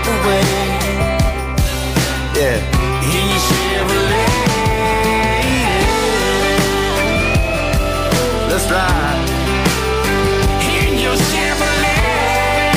away. Yeah, in your Chevrolet. Let's ride. In your Chevrolet.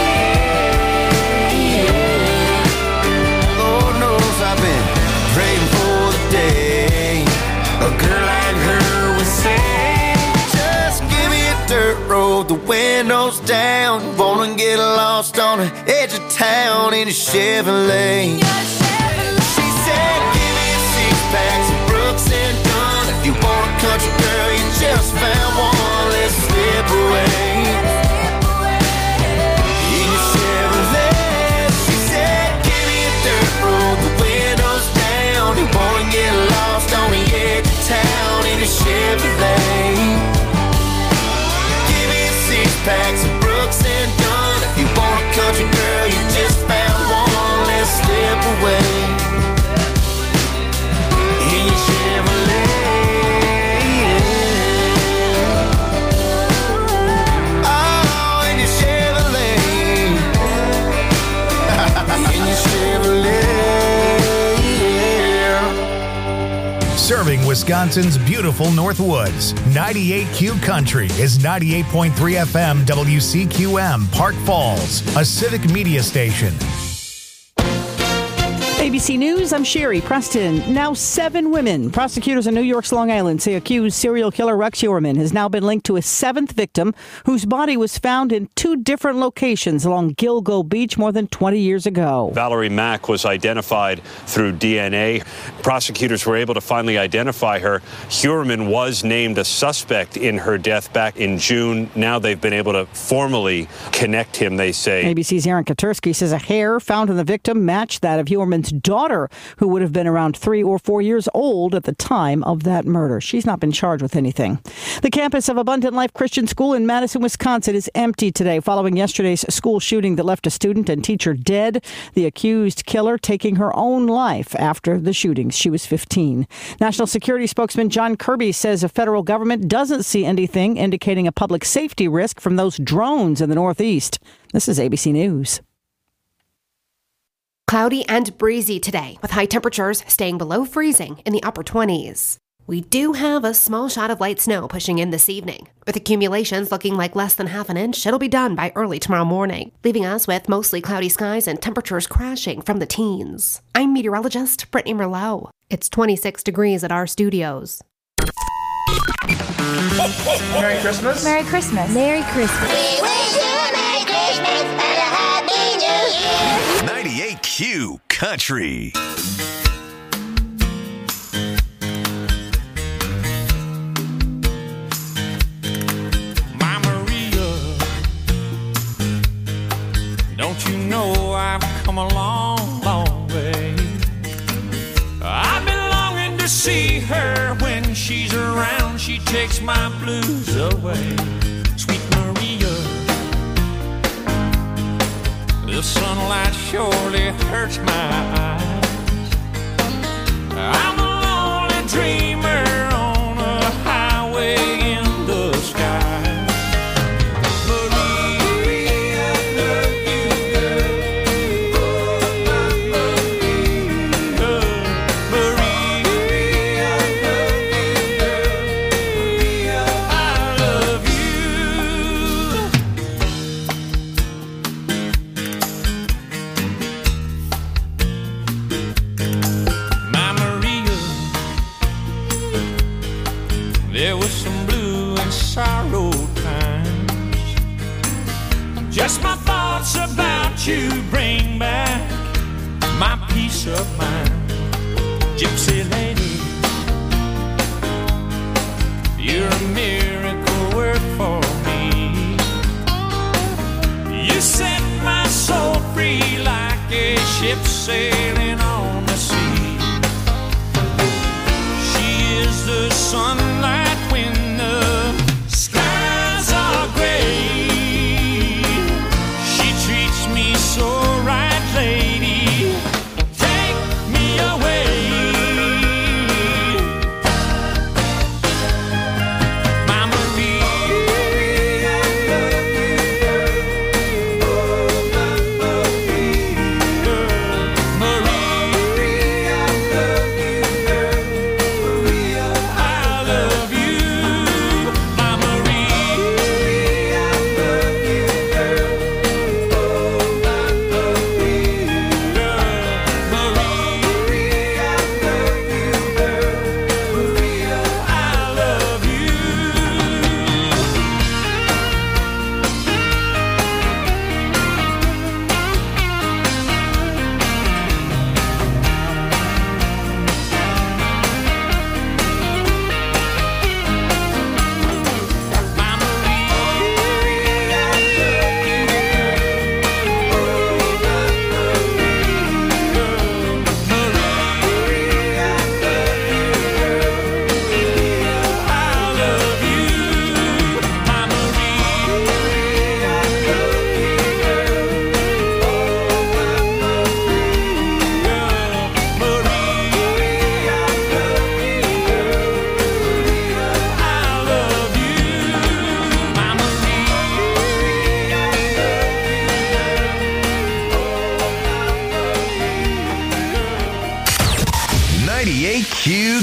Lord knows I've been praying for the day a girl like her would say, just give me a dirt road, the windows down, wanna get lost on the edge of town in a Chevrolet. She said, give me a six-pack, some Brooks and Dunn. If you want a country girl, you just found one. Let's slip away. In your Chevrolet. She said, give me a dirt road, the windows down. You wanna get lost on the edge of town in a Chevrolet. Give me a six-pack, some Brooks and Dunn. If you want a country girl, you just found one. Let's slip away. In your Chevrolet. Oh, in your Chevrolet. In your Chevrolet. Serving Wisconsin's beautiful Northwoods. 98Q Country is 98.3 FM WCQM, Park Falls, a civic media station. ABC News, I'm Sherry Preston. Now 7 women. Prosecutors in New York's Long Island say accused serial killer Rex Heuermann has now been linked to a 7th victim whose body was found in 2 different locations along Gilgo Beach more than 20 years ago. Valerie Mack was identified through DNA. Prosecutors were able to finally identify her. Heuermann was named a suspect in her death back in June. Now they've been able to formally connect him, they say. ABC's Aaron Katursky says a hair found in the victim matched that of Heuermann's daughter, who would have been around 3 or 4 years old at the time of that murder. She's not been charged with anything. The campus of Abundant Life Christian School in Madison, Wisconsin is empty today following yesterday's school shooting that left a student and teacher dead. The accused killer taking her own life after the shootings. She was 15. National Security spokesman John Kirby says the federal government doesn't see anything indicating a public safety risk from those drones in the Northeast. This is ABC News. Cloudy and breezy today, with high temperatures staying below freezing in the upper 20s. We do have a small shot of light snow pushing in this evening. With accumulations looking like less than half an inch, it'll be done by early tomorrow morning, leaving us with mostly cloudy skies and temperatures crashing from the teens. I'm meteorologist Brittany Merlot. It's 26 degrees at our studios. Merry Christmas. Merry Christmas. Merry Christmas. We wish you a Merry Christmas and a Happy New Year. 98Q Country. My Maria, don't you know I've come a long, long way? I've been longing to see her. When she's around, she takes my blues away. Sweet Maria, the sunlight surely hurts my eyes. I'm a lonely dreamer on a highway in the sky. Maria, I love you, girl. Maria, I love you, girl. I love My Maria, there was some blue and sorrow times. Just my thoughts about you bring back my peace of mind. Gypsy lady, you're a miracle work for me. You set my soul free like a ship sailing on the sea. She is the sunlight when the skies are gray. She treats me so right, lady. Take me away. My Maria, I love you. Oh, my Maria.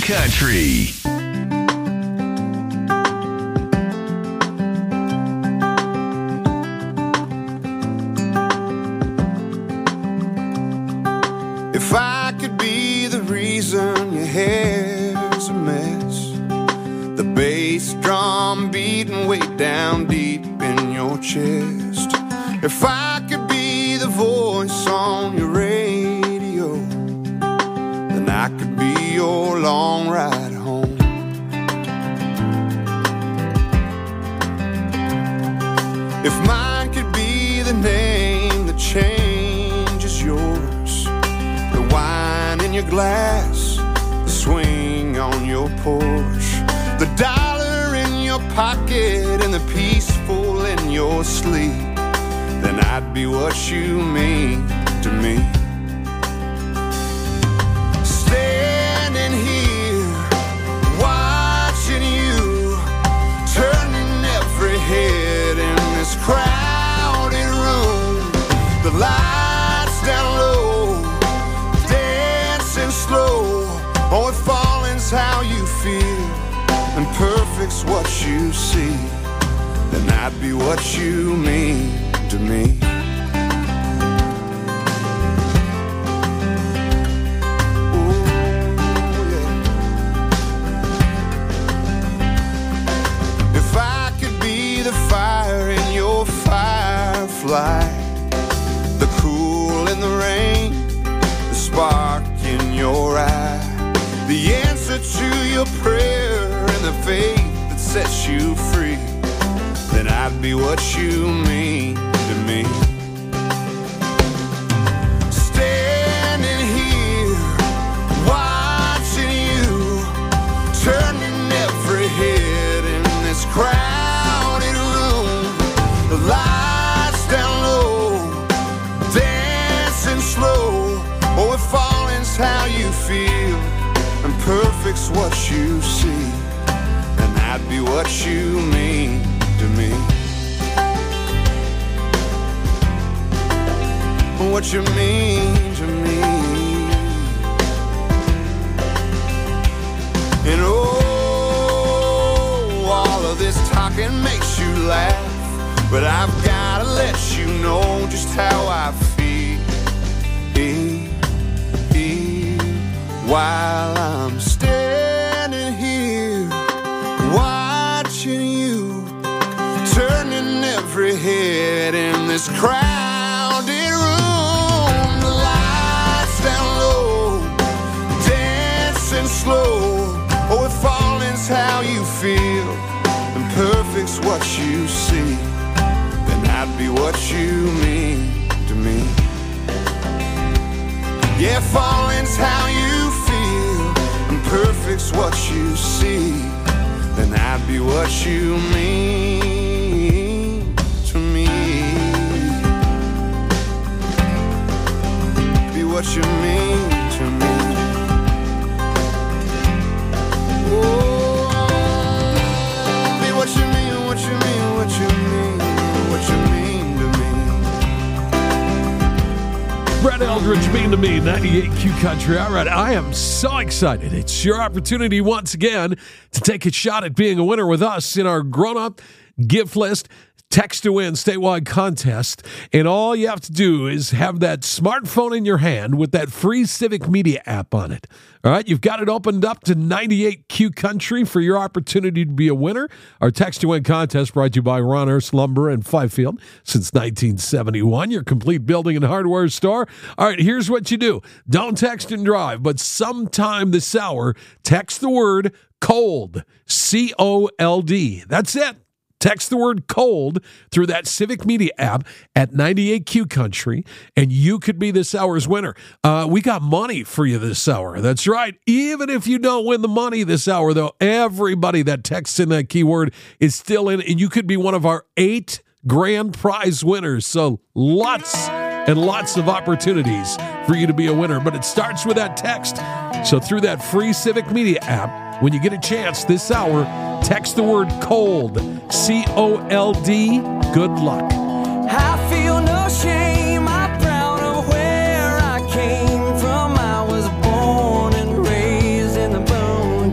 Country. If I could be the reason your hair's a mess, the bass drum beating way down deep in your chest, if I could be the voice on your radio, then I could be your long ride home. If mine could be the name that changes yours, the wine in your glass, the swing on your porch, the dollar in your pocket and the peaceful in your sleep, then I'd be what you mean to me. Standing here, watching you, turning every head in this crowded room, the lights down low, dancing slow. Oh, if falling's how you feel and perfect's what you see, then I'd be what you mean to me. Ooh, yeah. If I could be the fire in your firefly, the cool in the rain, the spark in your eye, the answer to your prayer and the faith that sets you free, then I'd be what you mean to me. Standing here, watching you, turning every head in this crowded room, the lights down low, dancing slow. Oh, if falling's how you feel and perfect's what you see, then I'd be what you mean to me. What you mean to me. And oh, all of this talking makes you laugh, but I've gotta let you know just how I feel while I'm standing here watching you, turning every head in this crowded room, the lights down low, dancing slow. Oh, if falling's how you feel and perfect's what you see, then I'd be what you mean to me. Yeah, falling's how you feel and perfect's what you see, then I'd be what you mean to me. Be what you mean to me. Oh, be what you mean, what you mean, what you mean, what you mean to me. Brett Eldridge, Mean to Me, 98Q Country. All right, I am so excited. It's your opportunity once again to take a shot at being a winner with us in our grown-up gift list text to win statewide contest. And all you have to do is have that smartphone in your hand with that free Civic Media app on it. All right, you've got it opened up to 98Q Country for your opportunity to be a winner. Our text to win contest brought to you by Ron Hurst Lumber in Fifield since 1971, your complete building and hardware store. All right, here's what you do. Don't text and drive, but sometime this hour, text the word COLD, C-O-L-D. That's it. Text the word COLD through that Civic Media app at 98Q Country, and you could be this hour's winner. We got money for you this hour. That's right. Even if you don't win the money this hour, though, everybody that texts in that keyword is still in, and you could be one of our 8 grand prize winners. So lots and lots of opportunities for you to be a winner, but it starts with that text. So through that free Civic Media app, when you get a chance this hour, text the word COLD, C-O-L-D. Good luck. I feel no shame. I'm proud of where I came from. I was born and raised in the boonies.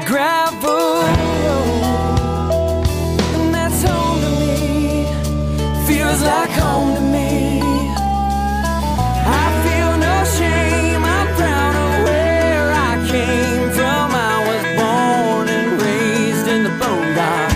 gravel road. And that's home to me, feels like home to me. I feel no shame, I'm proud of where I came from. I was born and raised in the boondocks.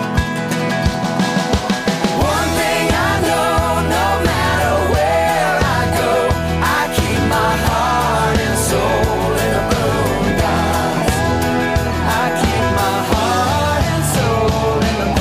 One thing I know, no matter where I go, I keep my heart and soul in the boondocks. I keep my heart and soul in the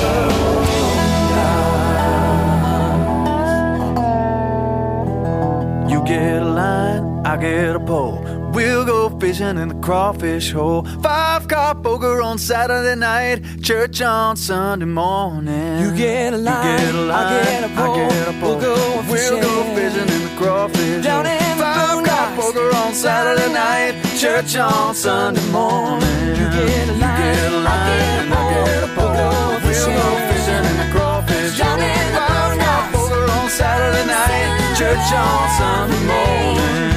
boondocks. You get a line, I get a pole. We'll go fishing in the crawfish hole. 5-car poker on Saturday night, church on Sunday morning. You get a line, I get a pole. We'll go fishing in the crawfish down hole. In 5-car poker on Saturday night, church on Sunday morning. You get a line, I get a pole. We'll go fishing in the crawfish down in the 5-car poker on Saturday night, church on Sunday morning.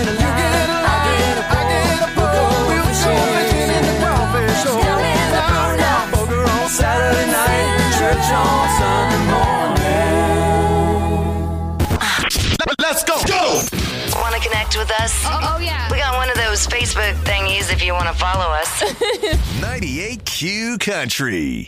Saturday night, church on Sunday morning. Let's go! Go! Want to connect with us? Oh, yeah. We got one of those Facebook thingies if you want to follow us. 98Q Country.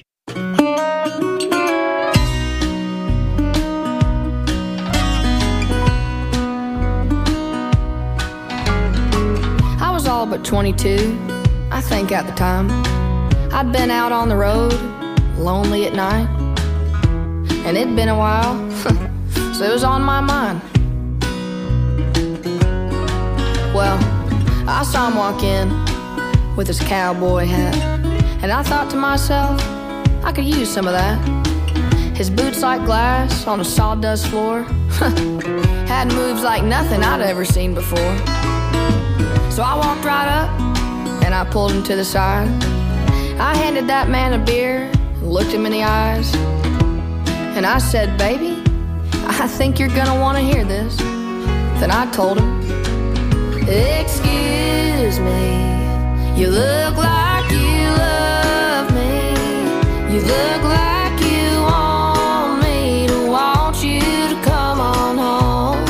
I was all but 22, I think at the time. I'd been out on the road, lonely at night, and it'd been a while, so it was on my mind. Well, I saw him walk in with his cowboy hat, and I thought to myself, I could use some of that. His boots like glass on a sawdust floor had moves like nothing I'd ever seen before. So I walked right up and I pulled him to the side. I handed that man a beer, looked him in the eyes, and I said, baby, I think you're gonna wanna hear this. Then I told him, excuse me, you look like you love me. You look like you want me to want you to come on home.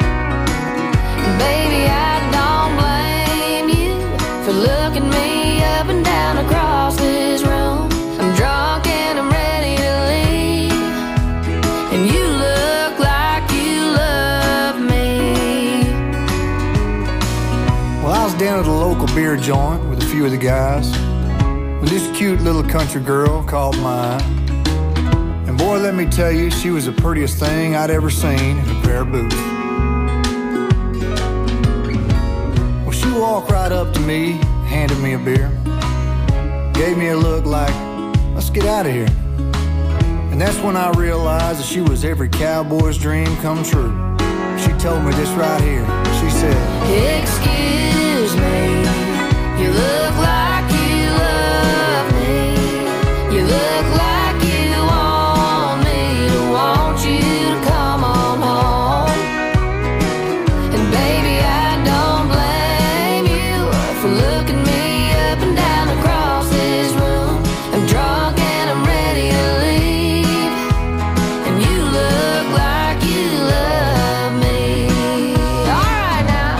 Baby, I don't blame you for looking me up and down across this room. I'm drunk and I'm ready to leave, and you look like you love me. Well, I was down at a local beer joint with a few of the guys, when this cute little country girl caught my eye. And boy, let me tell you, she was the prettiest thing I'd ever seen in a pair of boots. Well, she walked right up to me, handed me a beer, gave me a look like, let's get out of here. And that's when I realized that she was every cowboy's dream come true. She told me this right here. She said, excuse me, you look like you love me. You look like you want me to want you to come on home. And baby, I don't blame you for looking me up and down across this room. I'm drunk and I'm ready to leave, and you look like you love me. All right now.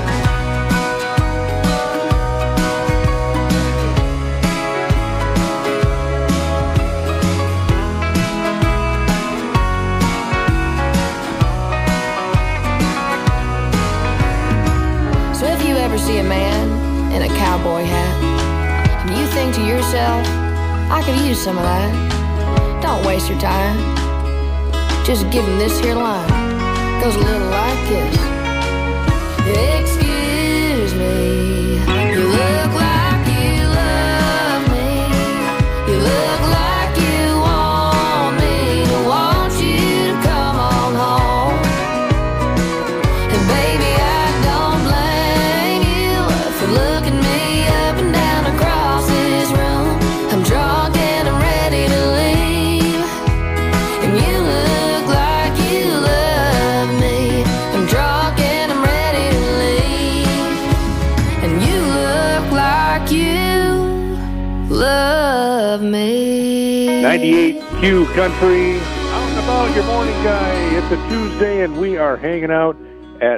So if you ever see a man in a cowboy hat, and you think to yourself, I could use some of that, don't waste your time. Just give him this here line. Goes a little like this. Excuse me, you look like you love me. You look like you want me to want you to come on home. And baby, I don't blame you for looking me up and down across this room. I'm drunk and I'm ready to leave, and you look like you love me. I'm drunk and I'm ready to leave. love me. 98 Q Country, out and about, your morning guy. It's a Tuesday, and we are hanging out at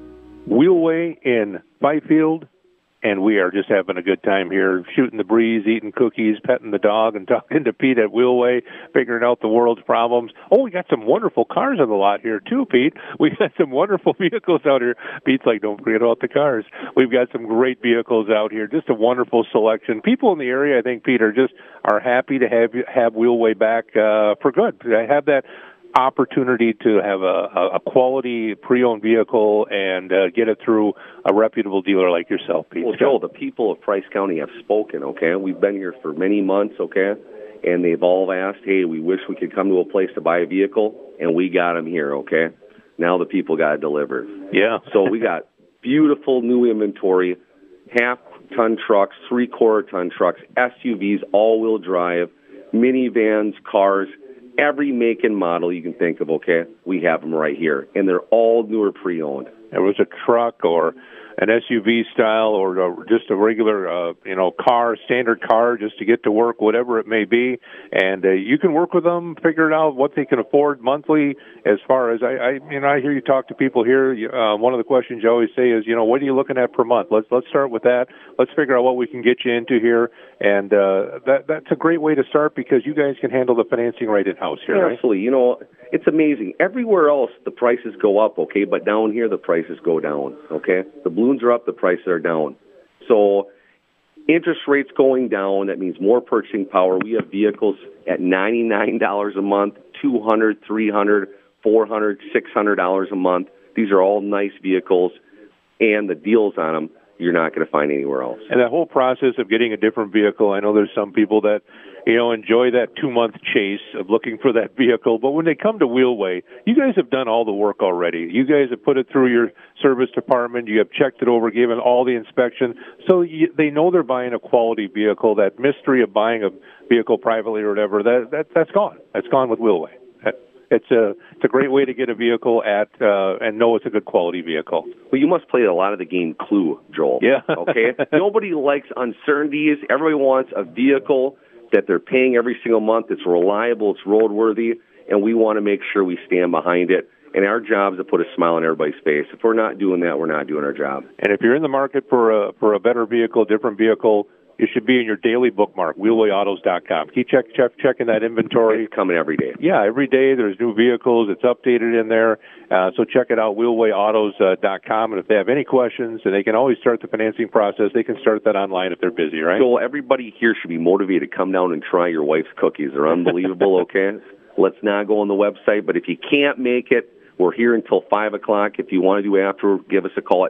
Wheelway in Byfield, and we are just having a good time here, shooting the breeze, eating cookies, petting the dog, and talking to Pete at Wheelway, figuring out the world's problems. Oh, we got some wonderful cars on the lot here, too, Pete. We got some wonderful vehicles out here. Pete's like, don't forget about the cars. We've got some great vehicles out here, just a wonderful selection. People in the area, I think, Pete, are happy to have Wheelway back for good. I have that opportunity to have a quality pre-owned vehicle and get it through a reputable dealer like yourself, Pete. Well, Joe, the people of Price County have spoken, okay? We've been here for many months, okay? And they've all asked, hey, we wish we could come to a place to buy a vehicle, and we got them here, okay? Now the people got to deliver. Yeah. So we got beautiful new inventory, half-ton trucks, three-quarter-ton trucks, SUVs, all-wheel drive, minivans, cars, every make and model you can think of, okay? We have them right here, and they're all newer pre-owned. There was a truck or an SUV style or just a regular, car, standard car just to get to work, whatever it may be. And you can work with them, figure it out what they can afford monthly. As far as I hear you talk to people here. One of the questions you always say is, what are you looking at per month? Let's start with that. Let's figure out what we can get you into here. And that's a great way to start because you guys can handle the financing right in-house here, right? Absolutely. It's amazing. Everywhere else, the prices go up, okay? But down here, the prices go down, okay? The balloons are up, the prices are down. So interest rates going down, that means more purchasing power. We have vehicles at $99 a month, $200, $300, $400, $600 a month. These are all nice vehicles, and the deals on them you're not going to find anywhere else. And that whole process of getting a different vehicle, I know there's some people that, enjoy that 2-month chase of looking for that vehicle. But when they come to Wheelway, you guys have done all the work already. You guys have put it through your service department. You have checked it over, given all the inspection. So they know they're buying a quality vehicle. That mystery of buying a vehicle privately or whatever, that's gone. That's gone with Wheelway. It's a great way to get a vehicle at and know it's a good quality vehicle. Well, you must play a lot of the game Clue, Joel. Yeah. Okay? Nobody likes uncertainties. Everybody wants a vehicle that they're paying every single month. It's reliable. It's roadworthy. And we want to make sure we stand behind it. And our job is to put a smile on everybody's face. If we're not doing that, we're not doing our job. And if you're in the market for a better vehicle, different vehicle, it should be in your daily bookmark, wheelwayautos.com. Keep checking that inventory. It's coming every day. Yeah, every day there's new vehicles. It's updated in there. So check it out, wheelwayautos.com. And if they have any questions, and they can always start the financing process, they can start that online if they're busy, right? So everybody here should be motivated to come down and try your wife's cookies. They're unbelievable, okay? Let's not go on the website. But if you can't make it, we're here until 5 o'clock. If you want to do after, give us a call at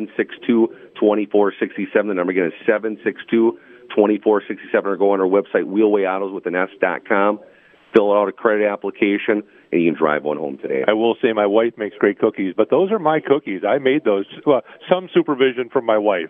762-2467. The number again is 762-2467, or go on our website, wheelwayautos.com. Fill out a credit application, and you can drive one home today. I will say my wife makes great cookies, but those are my cookies. I made those. Some supervision from my wife.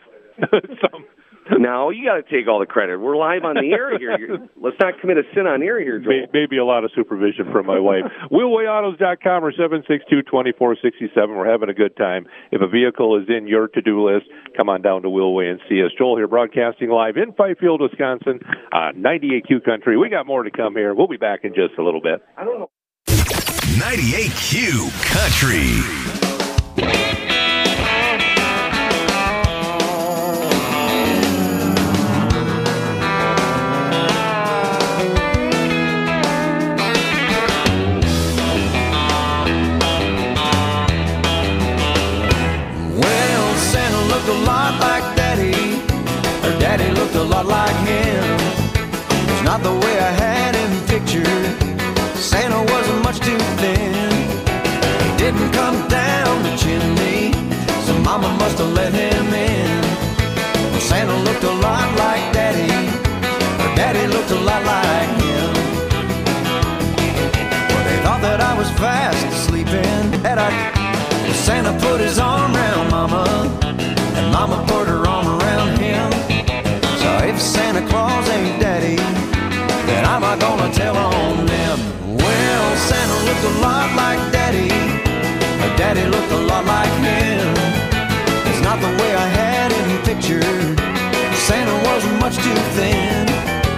Now, you got to take all the credit. We're live on the air here. Let's not commit a sin on air here, Joel. Maybe a lot of supervision from my wife. wheelwayautos.com or 762-2467. We're having a good time. If a vehicle is in your to-do list, come on down to Wheelway and see us. Joel here, broadcasting live in Fifield, Wisconsin, 98Q Country. We got more to come here. We'll be back in just a little bit. I don't know. 98Q Country. A lot like Daddy, or Daddy looked a lot like him. It's not the way I had him pictured. Santa wasn't much too thin. He didn't come down the chimney, so Mama must have let him in. Santa looked a lot like Daddy, or Daddy looked a lot like him. Well, they thought that I was fast sleeping, and Santa put his arm around Mama, and Mama put her arm around him. So if Santa Claus ain't Daddy, then I'm not gonna tell on them. Well, Santa looked a lot like Daddy, but Daddy looked a lot like him. It's not the way I had him pictured. Santa wasn't much too thin.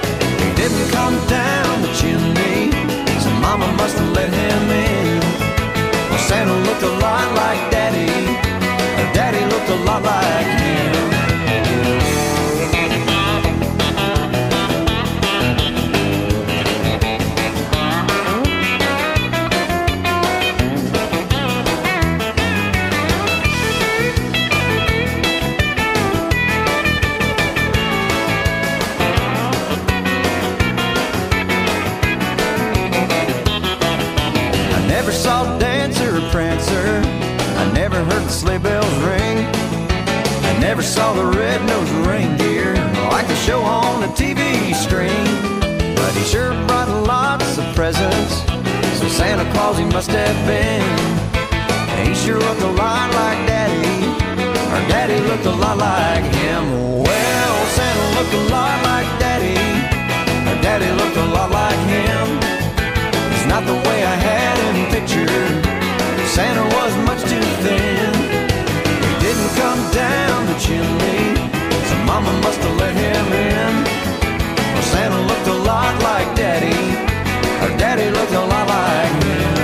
Never saw the red-nosed reindeer like the show on the TV screen. But he sure brought lots of presents, so Santa Claus he must have been. He sure looked a lot like Daddy, or Daddy looked a lot like him. Well, Santa looked a lot like Daddy, or Daddy looked a lot like him. It's not the way I had him pictured. Santa was much too thin. He didn't come down the chimney, so Mama must have let him in. Well, Santa looked a lot like Daddy, or Daddy looked a lot like him.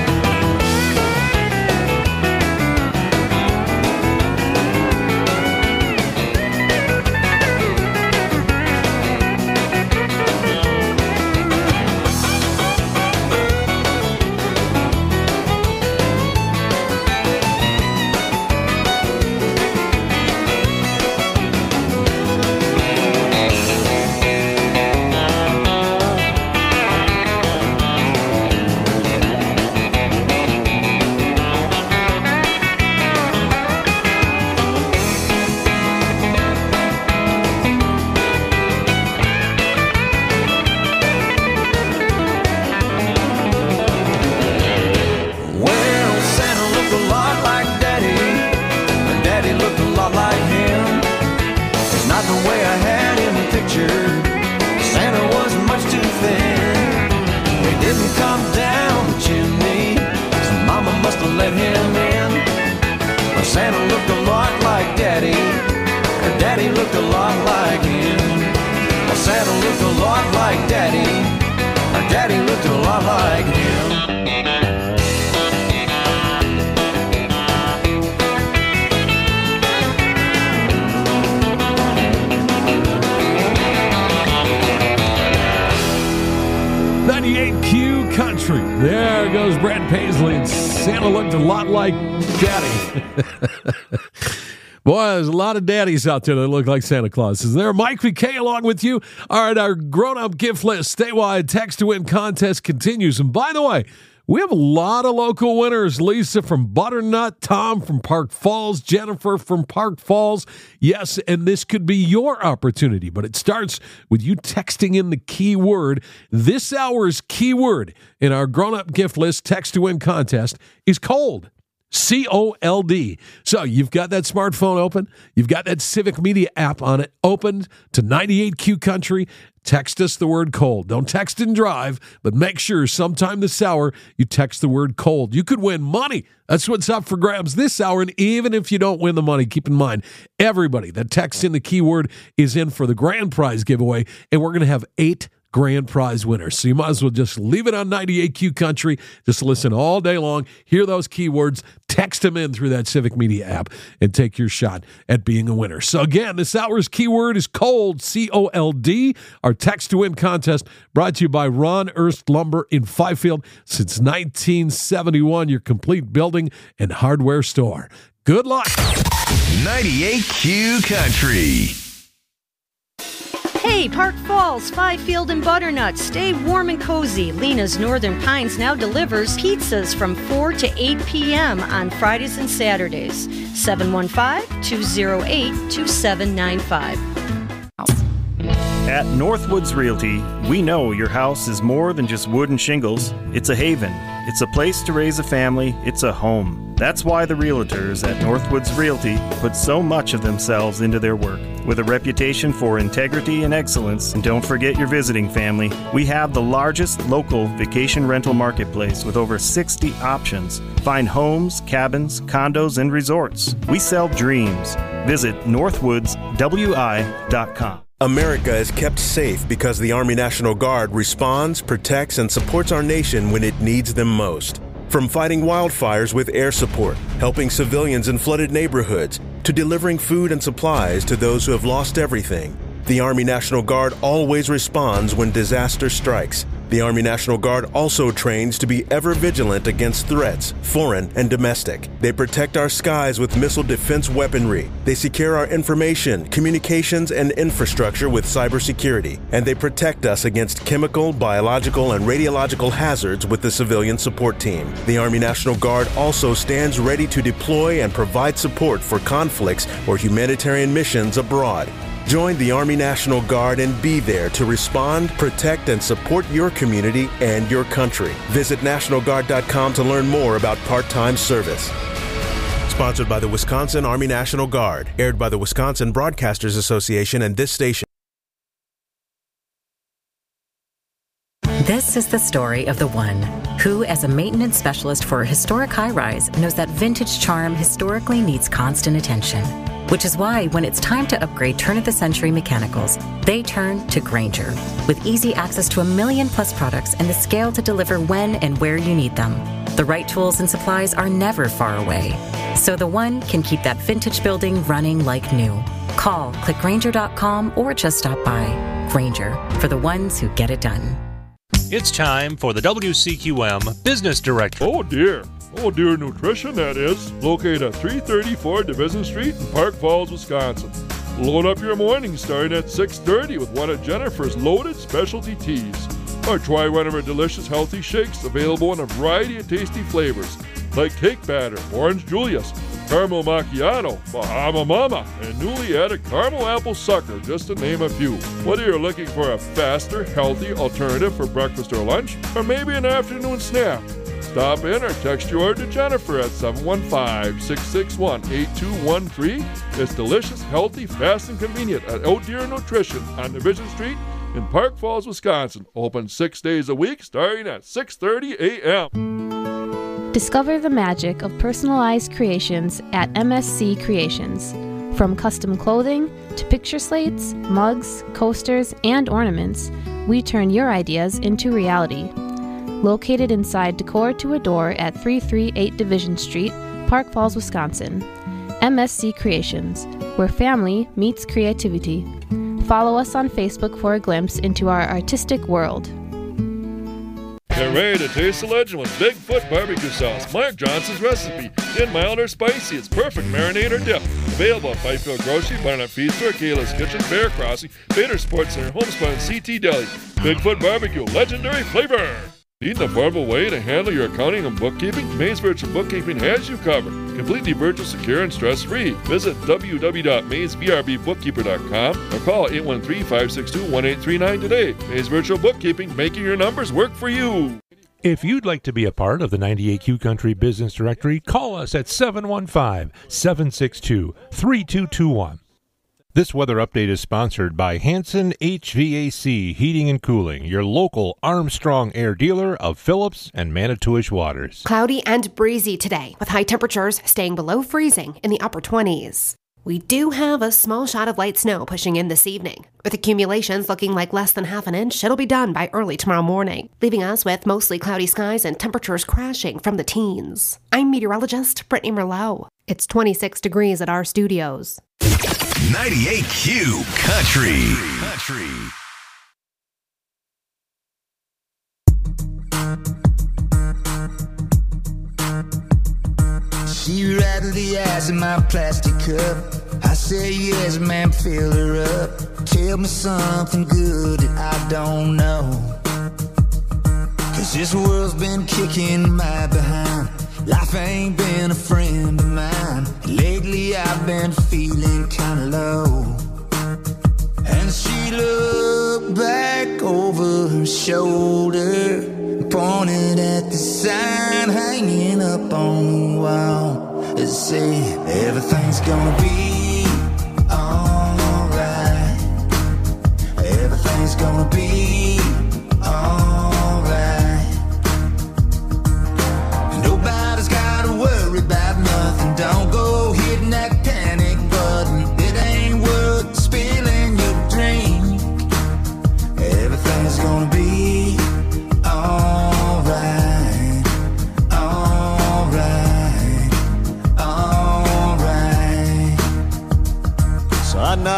Santa looked a lot like Daddy, or Daddy looked a lot like him. Well, Santa looked a lot like Daddy, or Daddy looked a lot like him. 98Q Country. There goes Brad Paisley, and Santa looked a lot like Daddy. Boy, there's a lot of daddies out there that look like Santa Claus. Is there Mike VK along with you? All right, our grown-up gift list, statewide text-to-win contest continues. And by the way, we have a lot of local winners. Lisa from Butternut, Tom from Park Falls, Jennifer from Park Falls. Yes, and this could be your opportunity, but it starts with you texting in the keyword. This hour's keyword in our grown-up gift list text-to-win contest is cold. C-O-L-D. So you've got that smartphone open. You've got that Civic Media app on it opened to 98Q Country. Text us the word cold. Don't text and drive, but make sure sometime this hour you text the word cold. You could win money. That's what's up for grabs this hour. And even if you don't win the money, keep in mind, everybody that texts in the keyword is in for the grand prize giveaway. And we're going to have 8 grand prize winners. So you might as well just leave it on 98Q Country. Just listen all day long. Hear those keywords. Text them in through that Civic Media app and take your shot at being a winner. So again, this hour's keyword is cold, C-O-L-D. Our text to win contest brought to you by Ron Erst Lumber in Fifield. Since 1971, your complete building and hardware store. Good luck. 98Q Country. Hey, Park Falls, Fifield, and Butternut. Stay warm and cozy. Lena's Northern Pines now delivers pizzas from 4 to 8 p.m. on Fridays and Saturdays. 715-208-2795. At Northwoods Realty, we know your house is more than just wood and shingles. It's a haven. It's a place to raise a family. It's a home. That's why the realtors at Northwoods Realty put so much of themselves into their work. With a reputation for integrity and excellence, and don't forget your visiting family, we have the largest local vacation rental marketplace with over 60 options. Find homes, cabins, condos, and resorts. We sell dreams. Visit northwoodswi.com. America is kept safe because the Army National Guard responds, protects, and supports our nation when it needs them most. From fighting wildfires with air support, helping civilians in flooded neighborhoods, to delivering food and supplies to those who have lost everything, The Army National Guard always responds when disaster strikes. The Army National Guard also trains to be ever vigilant against threats, foreign and domestic. They protect our skies with missile defense weaponry. They secure our information, communications, and infrastructure with cybersecurity. And they protect us against chemical, biological, and radiological hazards with the civilian support team. The Army National Guard also stands ready to deploy and provide support for conflicts or humanitarian missions abroad. Join the Army National Guard and be there to respond, protect, and support your community and your country. Visit NationalGuard.com to learn more about part-time service. Sponsored by the Wisconsin Army National Guard. Aired by the Wisconsin Broadcasters Association and this station. This is the story of the one who, as a maintenance specialist for a historic high-rise, knows that vintage charm historically needs constant attention. Which is why when it's time to upgrade turn-of-the-century mechanicals, they turn to Grainger. With easy access to 1 million-plus products and the scale to deliver when and where you need them. The right tools and supplies are never far away. So the one can keep that vintage building running like new. Call, click Grainger.com, or just stop by. Grainger, for the ones who get it done. It's time for the WCQM Business Directory. Oh dear Nutrition, that is. Located at 334 Division Street in Park Falls, Wisconsin. Load up your morning starting at 6:30 with one of Jennifer's loaded specialty teas. Or try one of her delicious healthy shakes available in a variety of tasty flavors like cake batter, orange Julius, caramel macchiato, Bahama Mama, and newly added caramel apple sucker, just to name a few. Whether you're looking for a faster, healthy alternative for breakfast or lunch, or maybe an afternoon snack, stop in or text your order to Jennifer at 715-661-8213. It's delicious, healthy, fast, and convenient at Oh Dear Nutrition on Division Street in Park Falls, Wisconsin. Open 6 days a week starting at 6:30 a.m. Discover the magic of personalized creations at MSC Creations. From custom clothing to picture slates, mugs, coasters, and ornaments, we turn your ideas into reality. Located inside Decor to Adore at 338 Division Street, Park Falls, Wisconsin. MSC Creations, where family meets creativity. Follow us on Facebook for a glimpse into our artistic world. Get ready to taste the legend with Bigfoot barbecue sauce. Mark Johnson's recipe. In mild or spicy, it's perfect marinade or dip. Available at Fifield Grocery, Barnett Feed Store, Kayla's Kitchen, Bear Crossing, Bader Sports Center, Homespun, and CT Deli. Bigfoot barbecue, legendary flavor. Need an affordable way to handle your accounting and bookkeeping? Maze Virtual Bookkeeping has you covered. Completely virtual, secure, and stress-free. Visit www.mazevrbbookkeeper.com or call 813-562-1839 today. Maze Virtual Bookkeeping, making your numbers work for you. If you'd like to be a part of the 98Q Country Business Directory, call us at 715-762-3221. This weather update is sponsored by Hanson HVAC Heating and Cooling, your local Armstrong Air dealer of Phillips and Manitowish waters. Cloudy and breezy today, with high temperatures staying below freezing in the upper 20s. We do have a small shot of light snow pushing in this evening. With accumulations looking like less than half an inch, it'll be done by early tomorrow morning, leaving us with mostly cloudy skies and temperatures crashing from the teens. I'm meteorologist Brittany Merlot. It's 26 degrees at our studios. 98Q Country. She rattled the ice in my plastic cup. I say yes, man, fill her up. Tell me something good that I don't know. 'Cause this world's been kicking my behind. Life ain't been a friend of mine. Lately I've been feeling kinda low. And she looked back over her shoulder, pointed at the sign hanging up on the wall. It said, everything's gonna be alright. Everything's gonna be alright. Nobody's gotta worry about nothing. Don't go hitting that panic button. It ain't worth spilling your drink. Everything's gonna be alright, alright, alright.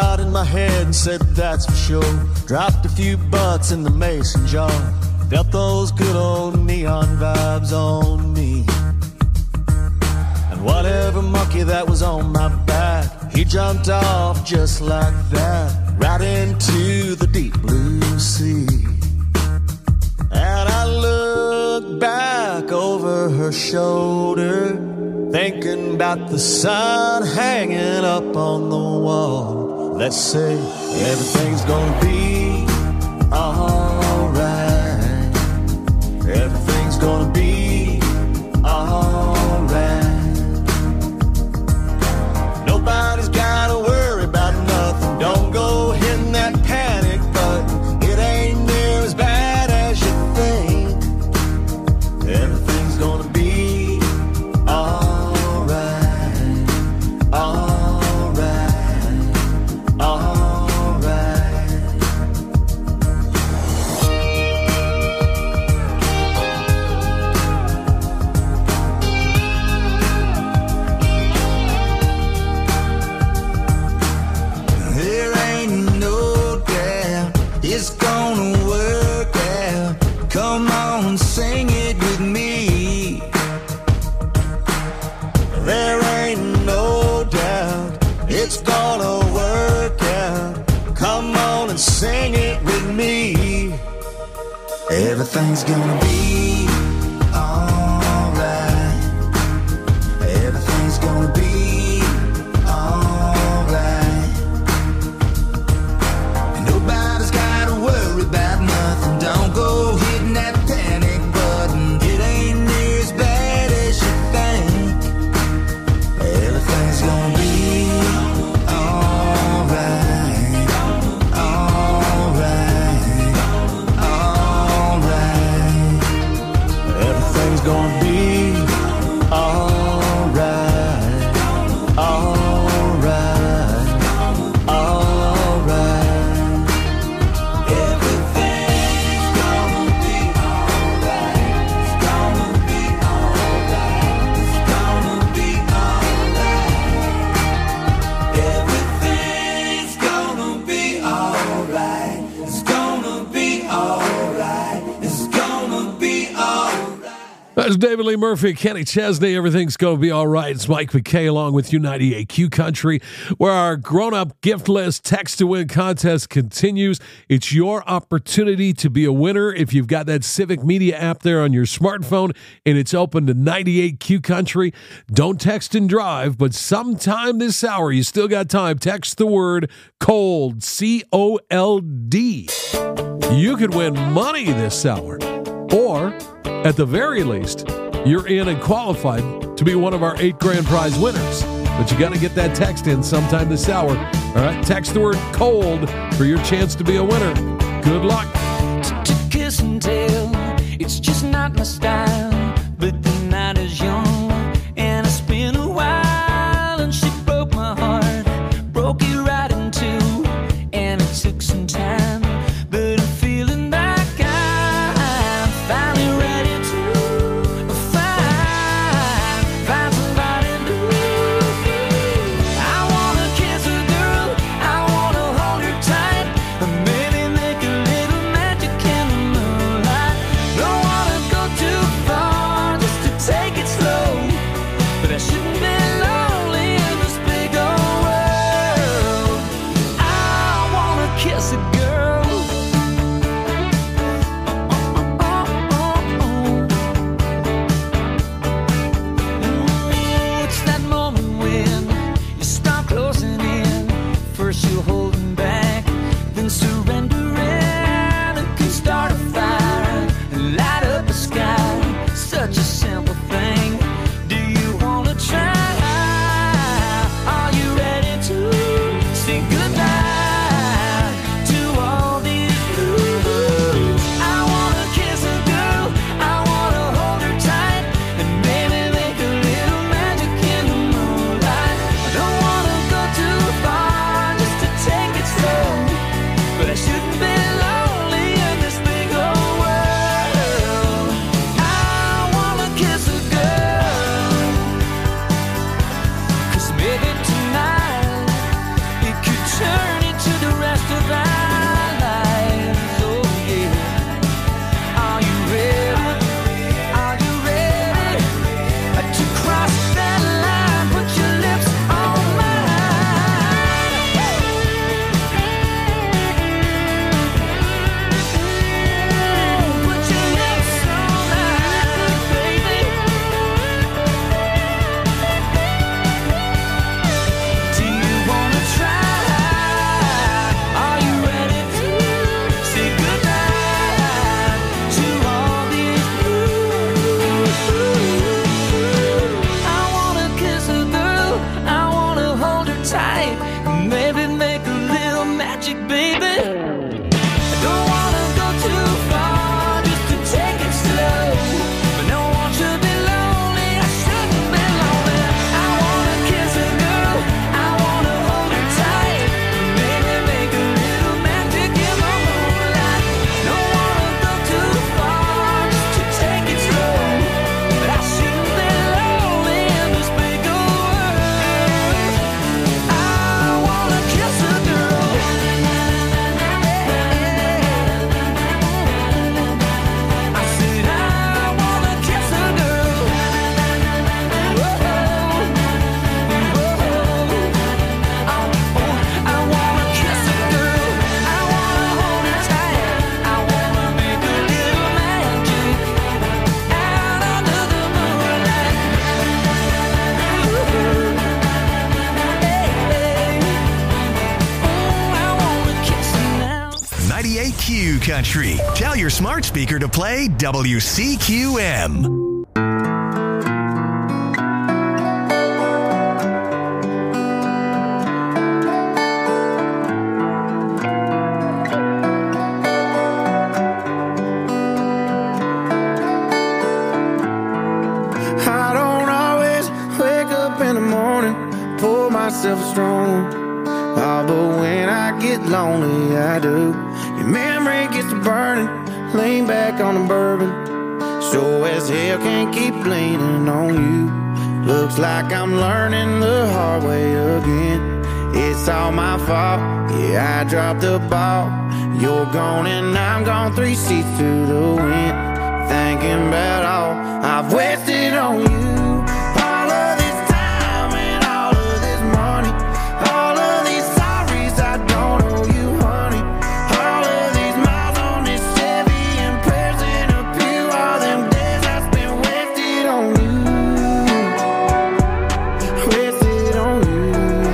nodded my head and said that's for sure. Dropped a few bucks in the mason jar. Felt those good old neon vibes on me. And whatever monkey that was on my back, he jumped off just like that, right into the deep blue sea. And I looked back over her shoulder, thinking about the sun hanging up on the wall. Let's say everything's gonna be alright. Everything's gonna be alright. Nobody's gotta worry about nothing. Don't go hitting that panic button. It ain't near as bad as you think. Everything's gonna be alright. Alright. Alright. There ain't no doubt it's gonna work out. Come on, sing it with me. There ain't no doubt it's gonna work out. Come on and sing it with me. Everything's gonna be alright. Everything's gonna be alright. Nobody's gotta worry about nothing. Don't go hitting that panic button. It ain't near as bad as you think. Everything's gonna be alright. Alright. Alright. Everything's gonna be alright. Alright. Alright. Everything's gonna be alright. It's gonna be alright. It's gonna be alright. Everything's gonna be alright. It's gonna be alright. It's gonna be alright. That's David Lee Murphy, Kenny Chesney. Everything's going to be all right. It's Mike McKay along with you, 98Q Country, where our grown-up gift list text-to-win contest continues. It's your opportunity to be a winner if you've got that Civic Media app there on your smartphone, and it's open to 98Q Country. Don't text and drive, but sometime this hour, you still got time. Text the word COLD, C-O-L-D. You could win money this hour, or at the very least, you're in and qualified to be one of our 8 grand prize winners. But you got to get that text in sometime this hour. All right, text the word COLD for your chance to be a winner. Good luck. To kiss and tell, it's just not my style. But the night is young, and it's been a while. And she broke my heart, broke it right in two. And it took some time, but I'm feeling like I'm finally ready to find somebody new. I wanna kiss a girl, I wanna hold her tight, and maybe make a little magic in the moonlight. Don't wanna go too far, just to take it slow, but I shouldn't be lonely in this big old world. I wanna kiss a girl. It's that moment when you start closing in. First you're holding back, then surrendering. It can start a fire and light up the sky. Such a simple thing. Do you wanna try? Are you ready to say goodbye to all these blues? I wanna kiss a girl, I wanna hold her tight, and maybe make a little magic in the moonlight. I don't wanna go too far, just to take it slow, but I shouldn't be 98Q Country. Tell your smart speaker to play WCQM. I don't always wake up in the morning, pour myself a strong. Oh, but when I get lonely, I do. Your memory gets to burning, lean back on the bourbon. Sure as hell can't keep leaning on you. Looks like I'm learning the hard way again. It's all my fault, yeah, I dropped the ball. You're gone and I'm gone, 3 seats to the wind. Thinking about all I've wasted on you. All of this time and all of this money. All of these sorries I don't owe you, honey. All of these miles on this Chevy and prayers in a pew. All them days I spent wasted on you. Wasted on you.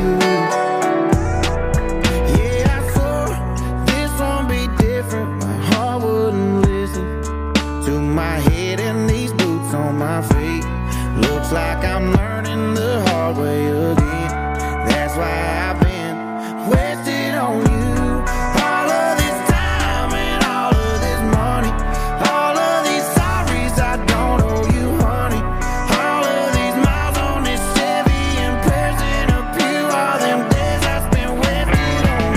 Yeah, I swore this won't be different. My heart wouldn't listen to my head and these boots on my feet. Looks like I'm learning the hard way again. That's why I've been wasted on you. All of this time and all of this money. All of these sorries I don't owe you, honey. All of these miles on this Chevy and prayers in a pew. All them days I spent wasted on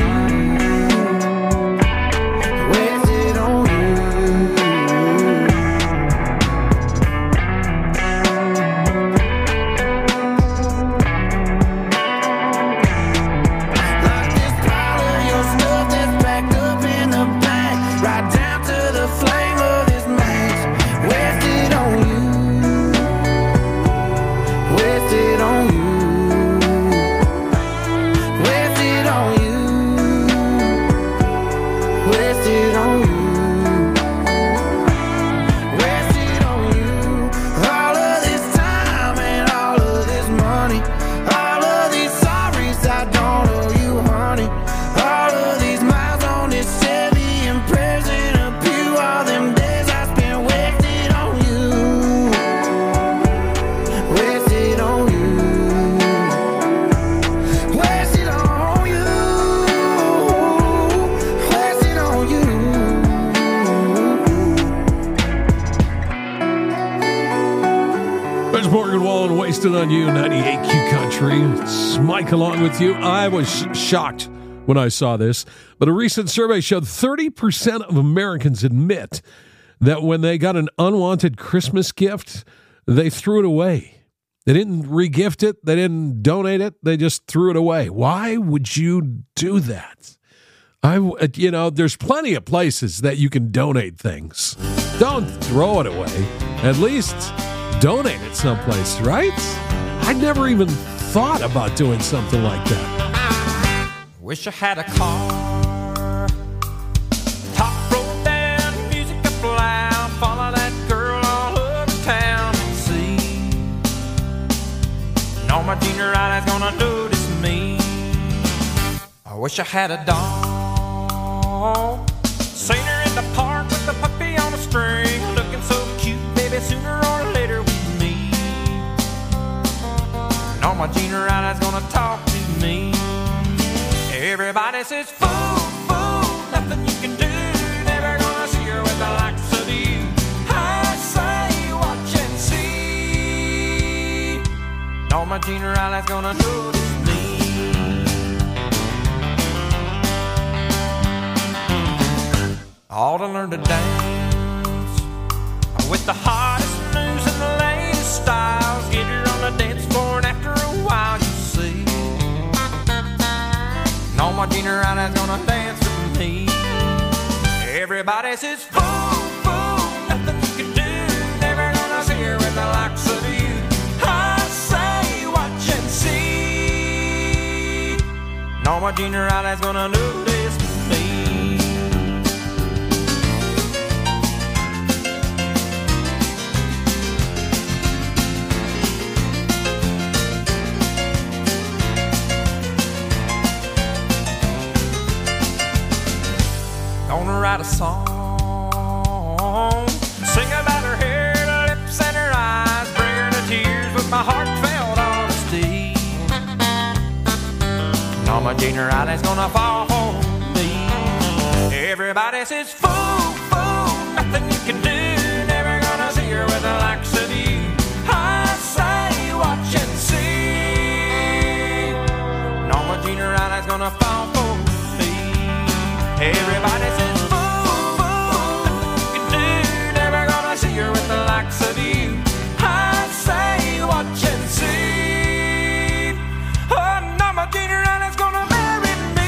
you. Wasted on you. Your stuff that's packed up in the back, right down to the flame of this match. Wasted on you. Wasted on you. Wasted on you. Wasted on you. Wasted on you. All of this time and all of this money. All of these sorries I don't owe you, honey. All of these miles on this Chevy and prayers in a pew. All them days I spent wasted on you. Wasted on you. Wasted on you. Wasted on you. There's Morgan Wallen, Wasted on You, 98Q Country. It's Mike along with you. I was shocked when I saw this, but a recent survey showed 30% of Americans admit that when they got an unwanted Christmas gift, they threw it away. They didn't re-gift it. They didn't donate it. They just threw it away. Why would you do that? There's plenty of places that you can donate things. Don't throw it away. At least donate it someplace, right? I'd never even thought about doing something like that. Wish I had a car. Top roll down, music up loud. Follow that girl all over town. See, know my junior eye is gonna notice me. I wish I had a dog. Seen her in the park with the puppy on a string, looking so cute, baby. Sooner or later with me. Know my junior eye is gonna talk to me. Everybody says, fool, fool, nothing you can do. Never gonna see her with the likes of you. I say, watch and see. Know my junior eye is gonna notice me. Ought to learn to dance with the hottest moves and the latest styles. Get her on the dance floor and after a while you see. Know my junior eye is gonna dance with me. Everybody says, fool, fool, nothing you can do. Never gonna see her with the likes of you. I say, watch and see. Know my junior eye is gonna notice me. gonna write a song, sing about her hair, her lips, and her eyes, bring her to tears with my heartfelt honesty. Norma Jean Riley's gonna fall for me. Everybody says, fool, fool, nothing you can do, never gonna see her with the likes of you. I say, watch and see. Norma Jean Riley's gonna fall for me. Everybody says, fool, fool, nothing you can do, never gonna see her with the likes of you. I say, watch and see. Oh, Norma Jean Riley's gonna marry me.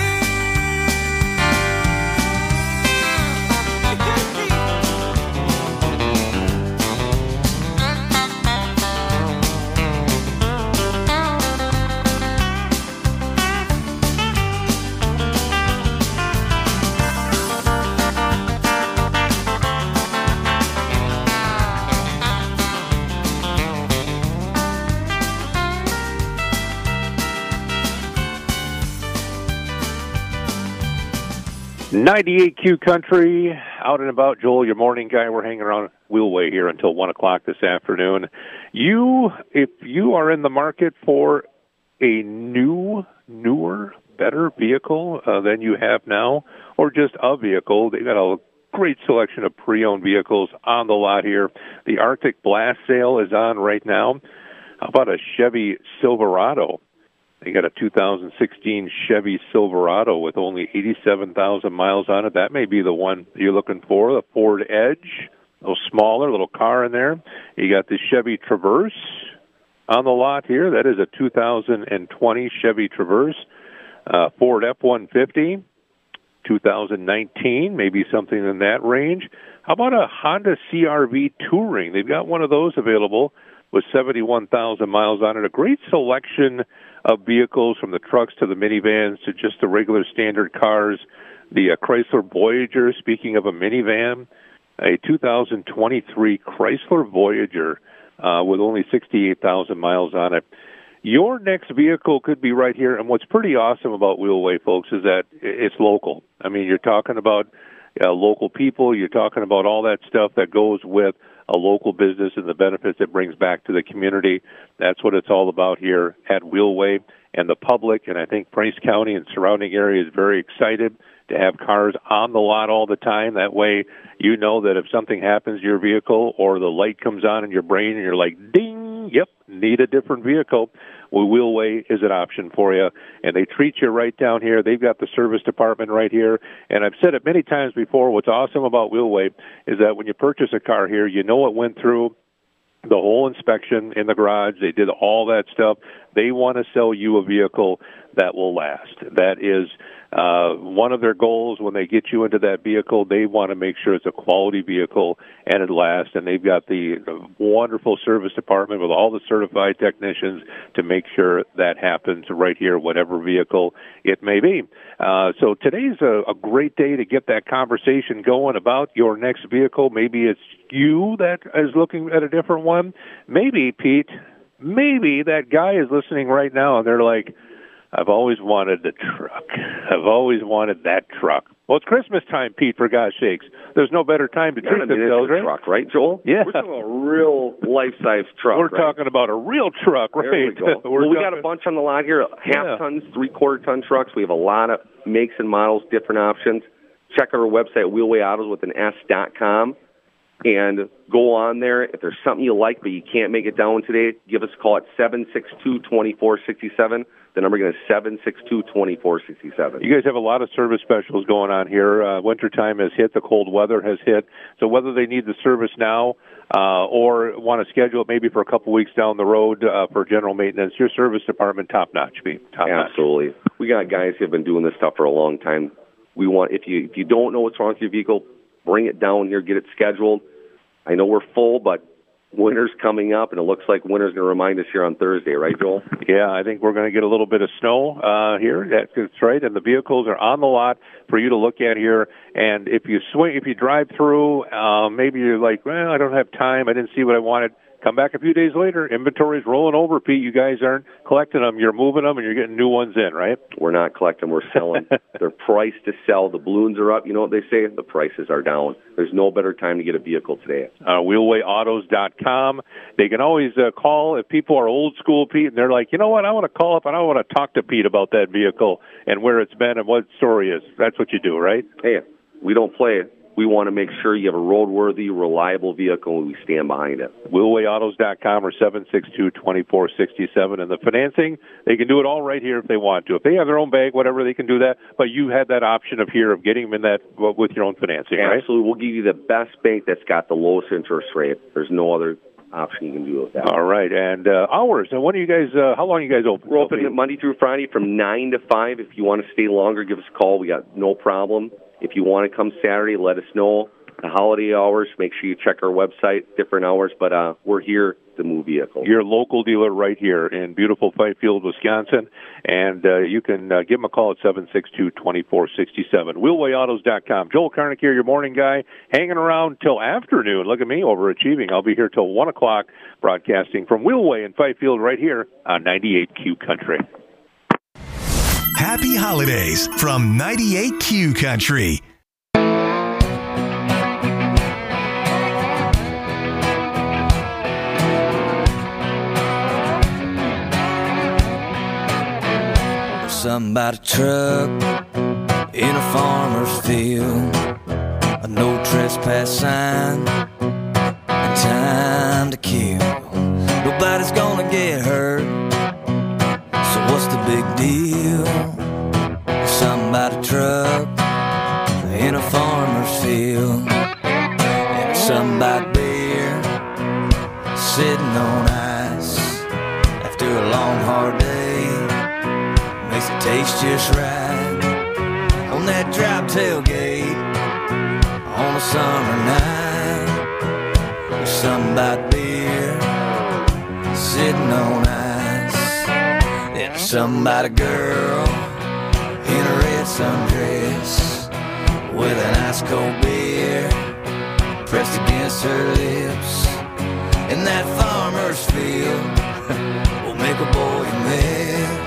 98Q Country, out and about. Joel, your morning guy. We're hanging around Wheelway here until 1 o'clock this afternoon. If you are in the market for a newer, better vehicle than you have now, or just a vehicle, they've got a great selection of pre-owned vehicles on the lot here. The Arctic Blast sale is on right now. How about a Chevy Silverado? They got a 2016 Chevy Silverado with only 87,000 miles on it. That may be the one you're looking for. The Ford Edge, a little smaller, little car in there. You got the Chevy Traverse on the lot here. That is a 2020 Chevy Traverse. Ford F-150, 2019, maybe something in that range. How about a Honda CR-V Touring? They've got one of those available with 71,000 miles on it. A great selection of vehicles, from the trucks to the minivans to just the regular standard cars. The Chrysler Voyager, speaking of a minivan, a 2023 Chrysler Voyager with only 68,000 miles on it. Your next vehicle could be right here, and what's pretty awesome about Wheelway, folks, is that it's local. I mean, you're talking about local people, you're talking about all that stuff that goes with a local business and the benefits it brings back to the community. That's what it's all about here at Wheelway. And the public, and I think Price County and surrounding area, is very excited to have cars on the lot all the time. That way you know that if something happens to your vehicle or the light comes on in your brain and you're like, ding, yep, need a different vehicle, well, Wheelway is an option for you. And they treat you right down here. They've got the service department right here. And I've said it many times before, what's awesome about Wheelway is that when you purchase a car here, you know it went through the whole inspection in the garage. They did all that stuff. They want to sell you a vehicle that will last. That is one of their goals when they get you into that vehicle. They want to make sure it's a quality vehicle and it lasts. And they've got the wonderful service department with all the certified technicians to make sure that happens right here, whatever vehicle it may be. So today's a great day to get that conversation going about your next vehicle. Maybe it's you that is looking at a different one. Maybe, Pete, maybe that guy is listening right now and they're like, I've always wanted the truck. I've always wanted that truck. Well, it's Christmas time, Pete, for God's sakes. There's no better time to treat themselves, right? Truck, right, Joel? Yeah. We're talking about a real life-size truck. We're talking about a real truck, right? There we go. Well, we got a bunch on the lot here, half-tons, three-quarter-ton trucks. We have a lot of makes and models, different options. Check our website, wheelwayautos with an S.com, and go on there. If there's something you like but you can't make it down today, give us a call at 762-2467. The number again is 762-2467. You guys have a lot of service specials going on here. Wintertime has hit. The cold weather has hit. So whether they need the service now or want to schedule it maybe for a couple weeks down the road for general maintenance, your service department, top-notch, Pete. Top-notch. Absolutely. We got guys who have been doing this stuff for a long time. We want, if you don't know what's wrong with your vehicle, bring it down here, get it scheduled. I know we're full, but winter's coming up, and it looks like winter's going to remind us here on Thursday, right, Joel? Yeah, I think we're going to get a little bit of snow here. That's right, and the vehicles are on the lot for you to look at here. And if you drive through, maybe you're like, well, I don't have time. I didn't see what I wanted. come back a few days later, inventory's rolling over, Pete. You guys aren't collecting them. You're moving them, and you're getting new ones in, right? We're not collecting. We're selling. They're priced to sell. The balloons are up. You know what they say? The prices are down. There's no better time to get a vehicle today. Wheelwayautos.com. They can always call if people are old school, Pete, and they're like, you know what, I want to call up and I want to talk to Pete about that vehicle and where it's been and what its story is. That's what you do, right? Hey, we don't play it. We want to make sure you have a roadworthy, reliable vehicle, and we stand behind it. Wheelwayautos.com or 762-2467. And the financing, they can do it all right here if they want to. If they have their own bank, whatever, they can do that. But you had that option of here of getting them in that with your own financing, right? Absolutely. We'll give you the best bank that's got the lowest interest rate. There's no other option you can do with that. All right. And hours. And when are you guys, how long are you guys open? We're open Monday through Friday from 9 to 5. If you want to stay longer, give us a call. We got no problem. If you want to come Saturday, let us know. The holiday hours, make sure you check our website, different hours, but we're here to move vehicles. Your local dealer right here in beautiful Fifield, Wisconsin, and you can give them a call at 762-2467. Wheelwayautos.com. Joel Karnick here, your morning guy, hanging around till afternoon. Look at me, overachieving. I'll be here till 1 o'clock broadcasting from Wheelway in Fifield right here on 98Q Country. Happy holidays from 98Q Country. Somebody truck in a farmer's field, a no trespass sign, and time to kill. Nobody's gonna get hurt, so what's the big deal? Somebody truck in a farmer's field, and somebody beer sitting on ice after a long hard day. Makes it taste just right on that drop tailgate on a summer night. There's somebody beer sitting on ice, and there's somebody girl in a red sundress with an ice cold beer pressed against her lips. And that farmer's field will make a boy miss.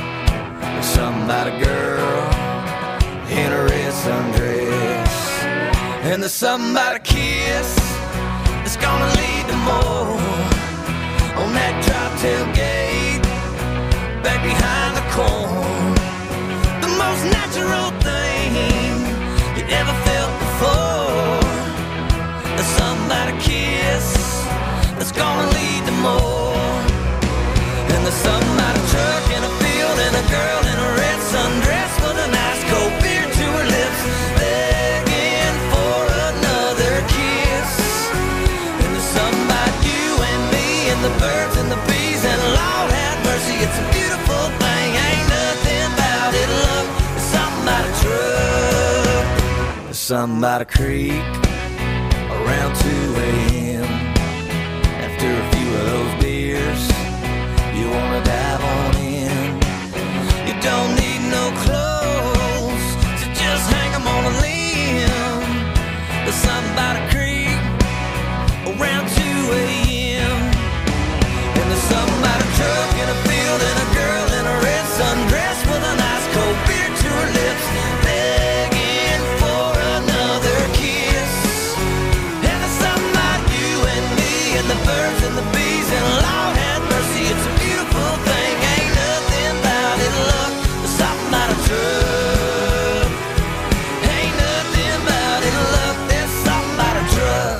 Somebody girl in a red sundress, and there's somebody kiss that's gonna lead to more on that drop tailgate back behind the corn. The most natural thing you ever felt before. There's somebody kiss that's gonna lead to more, and there's somebody truck in a field and a girl in a red sundress with a nice cold beer to her lips, begging for another kiss. And there's somebody, you and me, and the birds and the bees, and Lord have mercy, it's a beautiful thing. Ain't nothing about it, look, there's somebody truck, there's somebody creek around 2 a.m. After a few of those beers, you wanna dive on in. You don't need no clothes to just hang them on a limb. There's somebody creep around 2 a.m. And there's somebody truck in a field and a girl in a red sundress with a nice cold beer to her lips, begging for another kiss. And there's somebody, you and me, and the birds and the bees, and Lord have mercy, it's a beautiful thing. Ain't nothing about it, look, there's something about a truck. Ain't nothing about it, look, there's something about a truck.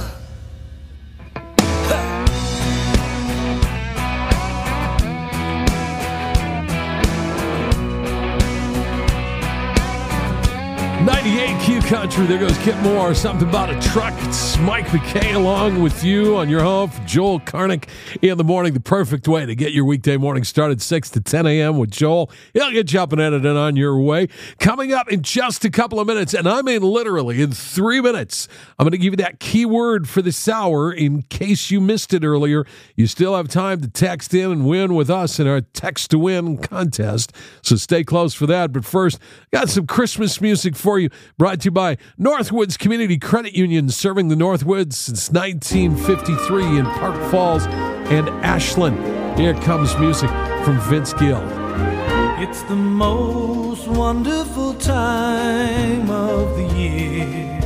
98Q Country. There goes Kip Moore. Something about a truck. It's Mike McKay along with you on your home for Joel Karnick in the morning. The perfect way to get your weekday morning started 6 to 10 a.m. with Joel. He'll get you up and edited on your way. Coming up in just a couple of minutes, and I mean literally in 3 minutes, I'm going to give you that keyword for this hour in case you missed it earlier. You still have time to text in and win with us in our Text to Win contest, so stay close for that. But first, got some Christmas music for for you. Brought to you by Northwoods Community Credit Union, serving the Northwoods since 1953 in Park Falls and Ashland. Here comes music from Vince Gill. It's the most wonderful time of the year,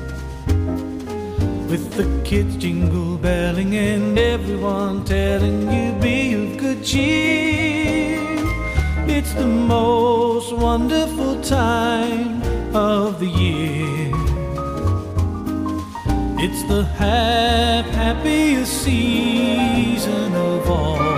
with the kids jingle belling and everyone telling you be of good cheer. It's the most wonderful time of the year. It's the happiest season of all,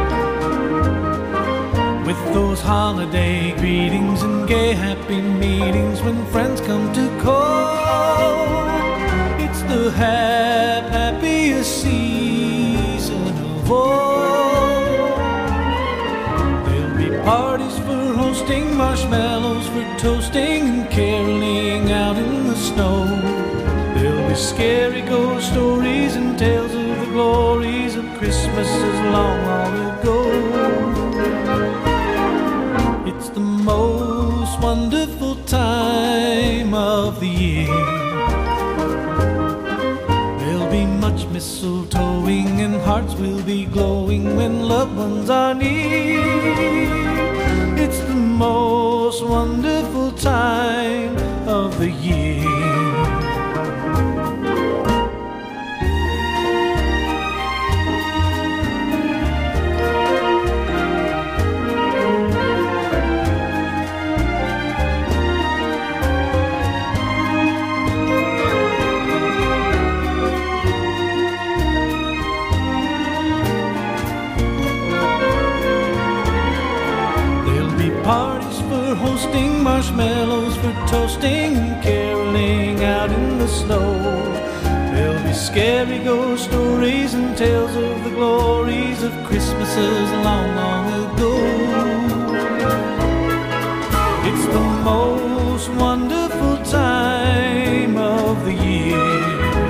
with those holiday greetings and gay happy meetings when friends come to call. It's the happiest season of all. There'll be parties for hosting, marshmallows for toasting, and caroling out in the snow. There'll be scary ghost stories and tales of the glories of Christmases long, long ago. It's the most wonderful time of the year. There'll be much mistletoeing and hearts will be glowing when loved ones are near. It's the most wonderful time of the year. Parties for hosting, marshmallows for toasting, and caroling out in the snow. There'll be scary ghost stories and tales of the glories of Christmases long, long ago. It's the most wonderful time of the year.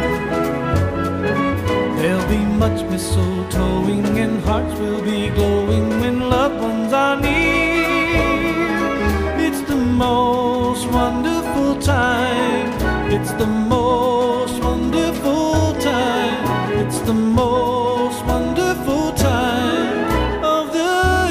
There'll be much mistletoeing and hearts will be glowing when loved ones are near. It's the most wonderful time. It's the most wonderful time. It's the most wonderful time of the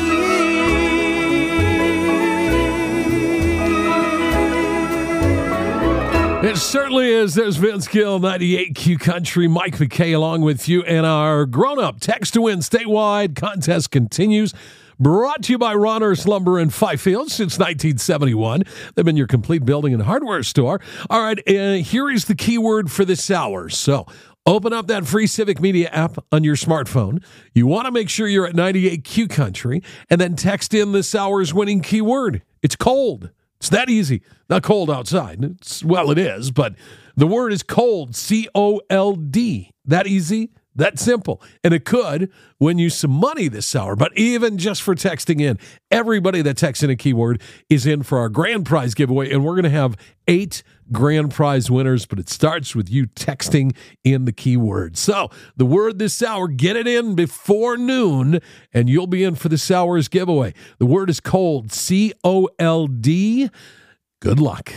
year. It certainly is. There's Vince Gill, 98Q Country. Mike McKay along with you. And our grown-up text to win statewide contest continues. Brought to you by Ronner's Lumber in Fifield since 1971. They've been your complete building and hardware store. All right, here is the keyword for this hour. So open up that free Civic Media app on your smartphone. You want to make sure you're at 98Q Country, and then text in this hour's winning keyword. It's cold. It's that easy. Not cold outside. It is, but the word is cold, C-O-L-D. That easy. That simple. And it could win you some money this hour. But even just for texting in, everybody that texts in a keyword is in for our grand prize giveaway. And we're going to have 8 grand prize winners. But it starts with you texting in the keyword. So the word this hour, get it in before noon, and you'll be in for this hour's giveaway. The word is cold, C-O-L-D. Good luck.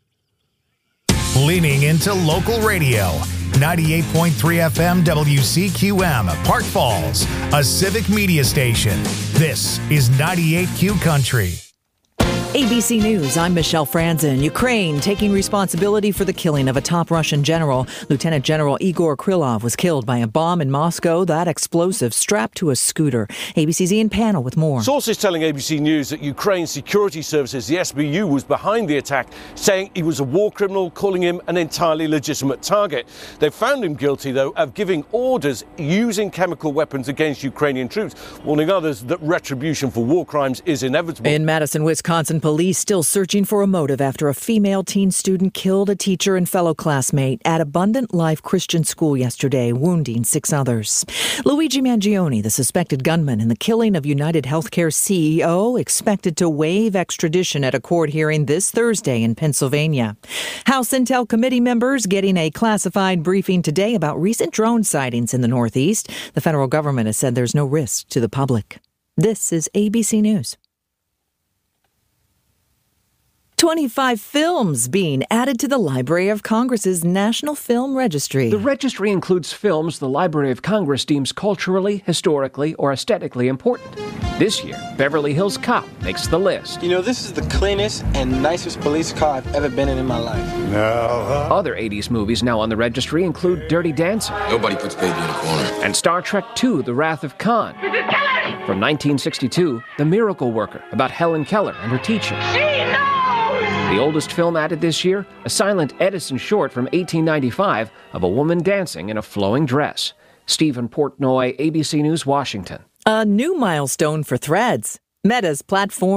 Leaning into local radio. 98.3 FM WCQM, Park Falls, a Civic Media station. This is 98Q Country. ABC News, I'm Michelle Franzen. Ukraine taking responsibility for the killing of a top Russian general. Lieutenant General Igor Krylov was killed by a bomb in Moscow, that explosive strapped to a scooter. ABC's Ian Pannell with more. Sources telling ABC News that Ukraine's security services, the SBU, was behind the attack, saying he was a war criminal, calling him an entirely legitimate target. They found him guilty, though, of giving orders using chemical weapons against Ukrainian troops, warning others that retribution for war crimes is inevitable. In Madison, Wisconsin, police still searching for a motive after a female teen student killed a teacher and fellow classmate at Abundant Life Christian School yesterday, wounding 6 others. Luigi Mangione, the suspected gunman in the killing of United Healthcare CEO, expected to waive extradition at a court hearing this Thursday in Pennsylvania. House Intel Committee members getting a classified briefing today about recent drone sightings in the Northeast. The federal government has said there's no risk to the public. This is ABC News. 25 films being added to the Library of Congress's National Film Registry. The registry includes films the Library of Congress deems culturally, historically, or aesthetically important. This year, Beverly Hills Cop makes the list. You know, this is the cleanest and nicest police car I've ever been in my life. Other 80s movies now on the registry include Dirty Dancing. Nobody puts baby in a corner. And Star Trek II, The Wrath of Khan. From 1962, The Miracle Worker, about Helen Keller and her teaching. The oldest film added this year, a silent Edison short from 1895 of a woman dancing in a flowing dress. Stephen Portnoy, ABC News, Washington. A new milestone for Threads. Meta's platform